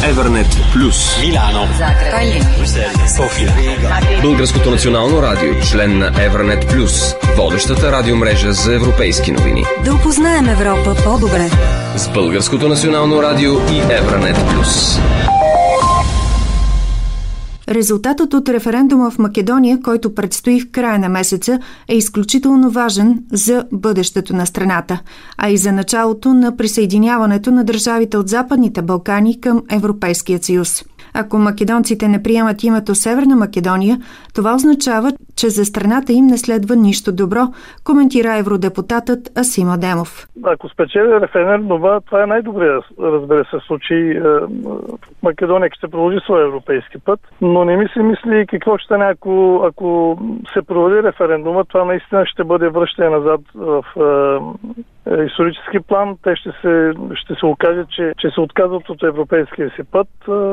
Евернет Плюс, Милано, Загреб, София. Българското национално радио, член на Евернет Плюс, водещата радиомрежа за европейски новини. Да опознаем Европа по-добре С Българското национално радио и Евернет Плюс. Резултатът от референдума в Македония, който предстои в края на месеца, е изключително важен за бъдещето на страната, а и за началото на присъединяването на държавите от Западните Балкани към Европейския съюз. Ако македонците не приемат името Северна Македония, това означава, че за страната им не следва нищо добро, коментира евродепутатът Асим Адемов. Ако спечели референдума, това е най-добрият, разбира се, случай. Македония ще продължи своя европейски път, но не ми се мисли какво ще стане, ако се проведе референдума. Това наистина ще бъде връщане назад в исторически план. Те ще се окаже, че се отказват от европейския си път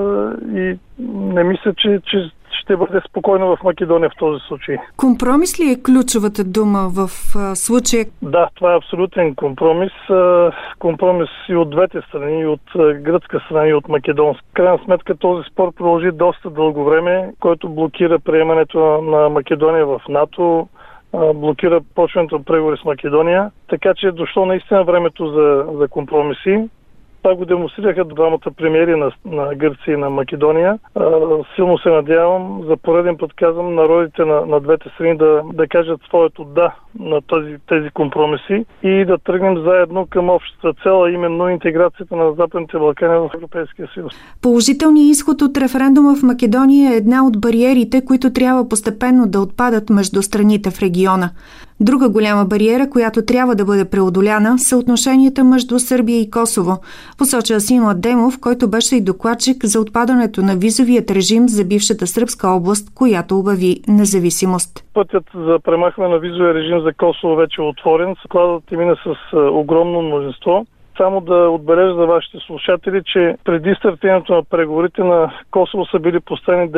и не мисля, че ще бъде спокойно в Македония в този случай. Компромис ли е ключовата дума в случая? Да, това е абсолютен компромис. Компромис и от двете страни, и от гръцка страна, и от македонска. В крайна сметка този спор продължи доста дълго време, който блокира приемането на Македония в НАТО, блокира почването на преговори с Македония. Така че е дошло наистина времето за компромиси. Това го демонстрираха двамата премиери на Гърция и на Македония. Силно се надявам, за пореден път казвам, народите на двете страни да кажат своето да на тези компромиси и да тръгнем заедно към общата цел, а именно интеграцията на Западните Балкани в Европейския съюз. Положителният изход от референдума в Македония е една от бариерите, които трябва постепенно да отпадат между страните в региона. Друга голяма бариера, която трябва да бъде преодоляна, са отношенията между Сърбия и Косово, посочи Асим Адемов, който беше и докладчик за отпадането на визовият режим за бившата сръбска област, която обяви независимост. Пътят за премахване на визовия режим за Косово вече е отворен. Складът мина с огромно множество. Само да отбележа за вашите слушатели, че преди стартирането на преговорите на Косово са били поставени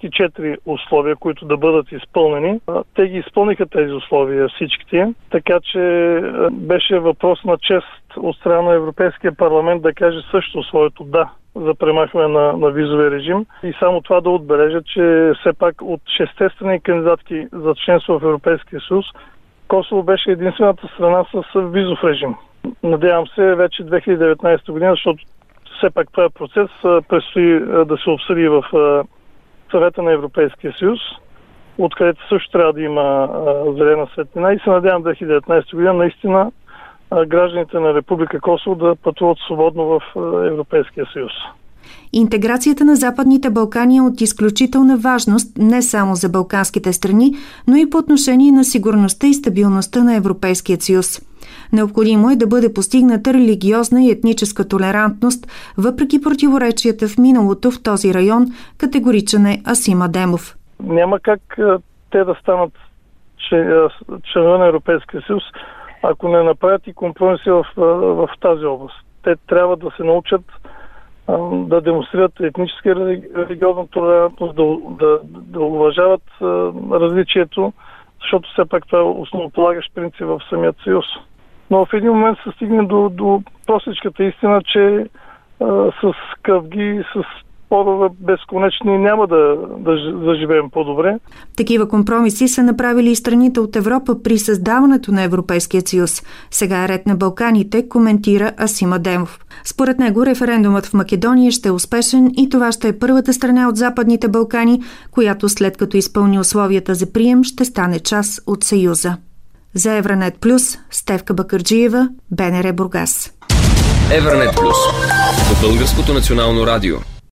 94 условия, които да бъдат изпълнени. Те ги изпълниха тези условия всичките, така че беше въпрос на чест от страна на Европейския парламент да каже също своето да за премахване на визовия режим. И само това да отбележа, че все пак от 6 страни кандидатки за членство в Европейския съюз, Косово беше единствената страна с визов режим. Надявам се вече 2019 година, защото все пак това е процес, предстои да се обсъди в Съвета на Европейския съюз, откъдето също трябва да има зелена светлина и се надявам 2019 година наистина гражданите на Република Косово да пътуват свободно в Европейския съюз. Интеграцията на Западните Балкани е от изключителна важност не само за балканските страни, но и по отношение на сигурността и стабилността на Европейския съюз. Необходимо е да бъде постигната религиозна и етническа толерантност, въпреки противоречията в миналото в този район, категоричен е Асим Адемов. Няма как те да станат членове на Европейския съюз, ако не направят и компромиси в тази област. Те трябва да се научат да демонстрират етническа и религиозна толерантност, да уважават различието, защото все пак това е основополагащ принцип в самият съюз. Но в един момент се стигне до простичката истина, че с къвги, с спорове безконечни няма да заживеем по-добре. Такива компромиси са направили и страните от Европа при създаването на Европейския съюз. Сега е ред на Балканите, коментира Асим Адемов. Според него референдумът в Македония ще е успешен и това ще е първата страна от Западните Балкани, която след като изпълни условията за прием ще стане част от Съюза. За Евранет Плюс, Стефка Бакърджиева, БНР Бургас. Евернет Плюс по Българското национално радио.